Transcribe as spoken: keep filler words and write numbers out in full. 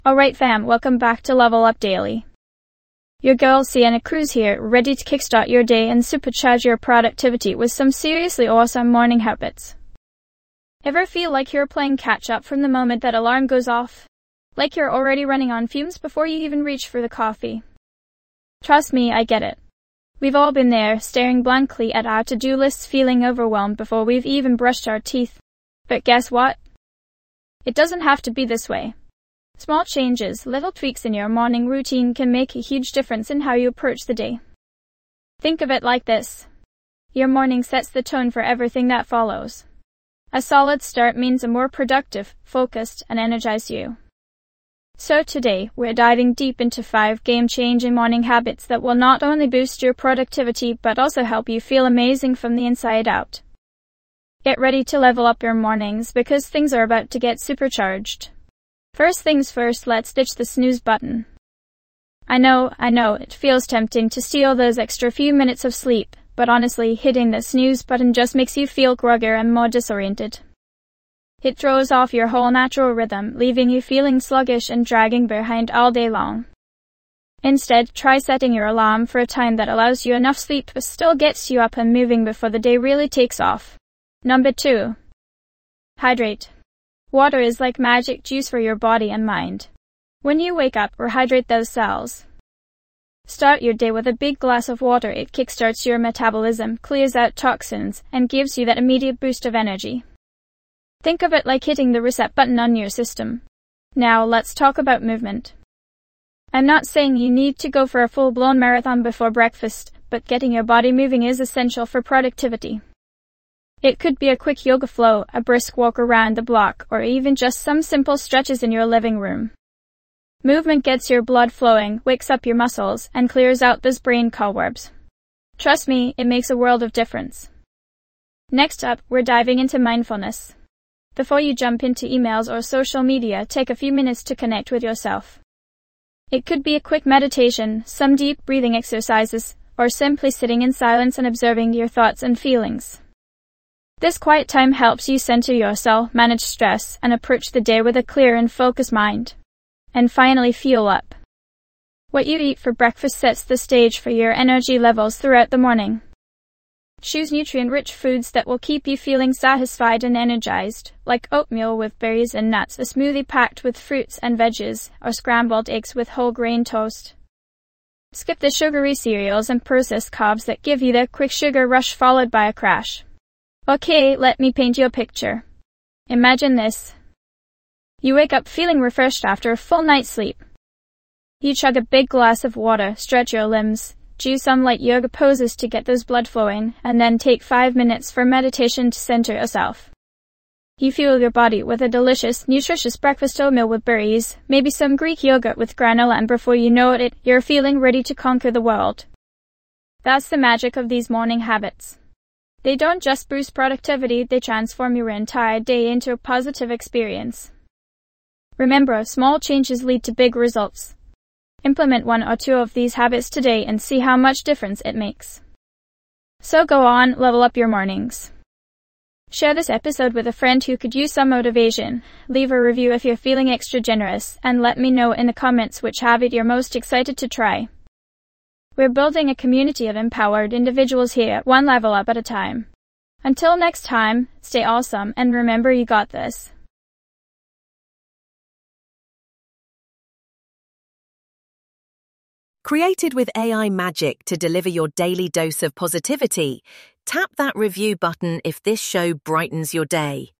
Alright fam, welcome back to Level Up Daily. Your girl Sienna Cruz here, ready to kickstart your day and supercharge your productivity with some seriously awesome morning habits. Ever feel like you're playing catch up from the moment that alarm goes off? Like you're already running on fumes before you even reach for the coffee? Trust me, I get it. We've all been there, staring blankly at our to-do lists, feeling overwhelmed before we've even brushed our teeth. But guess what? It doesn't have to be this way. Small changes, little tweaks in your morning routine can make a huge difference in how you approach the day. Think of it like this. Your morning sets the tone for everything that follows. A solid start means a more productive, focused, and energized you. So today, we're diving deep into five game-changing morning habits that will not only boost your productivity but also help you feel amazing from the inside out. Get ready to level up your mornings because things are about to get supercharged. First things first, let's ditch the snooze button. I know, I know, it feels tempting to steal those extra few minutes of sleep, but honestly, hitting the snooze button just makes you feel groggier and more disoriented. It throws off your whole natural rhythm, leaving you feeling sluggish and dragging behind all day long. Instead, try setting your alarm for a time that allows you enough sleep but still gets you up and moving before the day really takes off. Number two. Hydrate. Water is like magic juice for your body and mind. When you wake up, rehydrate those cells. Start your day with a big glass of water. It kickstarts your metabolism, clears out toxins, and gives you that immediate boost of energy. Think of it like hitting the reset button on your system. Now let's talk about movement. I'm not saying you need to go for a full-blown marathon before breakfast, but getting your body moving is essential for productivity. It could be a quick yoga flow, a brisk walk around the block, or even just some simple stretches in your living room. Movement gets your blood flowing, wakes up your muscles, and clears out those brain cobwebs. Trust me, it makes a world of difference. Next up, we're diving into mindfulness. Before you jump into emails or social media, take a few minutes to connect with yourself. It could be a quick meditation, some deep breathing exercises, or simply sitting in silence and observing your thoughts and feelings. This quiet time helps you center yourself, manage stress, and approach the day with a clear and focused mind. And finally, fuel up. What you eat for breakfast sets the stage for your energy levels throughout the morning. Choose nutrient-rich foods that will keep you feeling satisfied and energized, like oatmeal with berries and nuts, a smoothie packed with fruits and veggies, or scrambled eggs with whole grain toast. Skip the sugary cereals and processed carbs that give you that quick sugar rush followed by a crash. Okay, let me paint you a picture. Imagine this. You wake up feeling refreshed after a full night's sleep. You chug a big glass of water, stretch your limbs, do some light yoga poses to get those blood flowing, and then take five minutes for meditation to center yourself. You fuel your body with a delicious, nutritious breakfast oatmeal with berries, maybe some Greek yogurt with granola, and before you know it, you're feeling ready to conquer the world. That's the magic of these morning habits. They don't just boost productivity, they transform your entire day into a positive experience. Remember, small changes lead to big results. Implement one or two of these habits today and see how much difference it makes. So go on, level up your mornings. Share this episode with a friend who could use some motivation. Leave a review if you're feeling extra generous, and let me know in the comments which habit you're most excited to try. We're building a community of empowered individuals here, one level up at a time. Until next time, stay awesome and remember you got this. Created with A I magic to deliver your daily dose of positivity, tap that review button if this show brightens your day.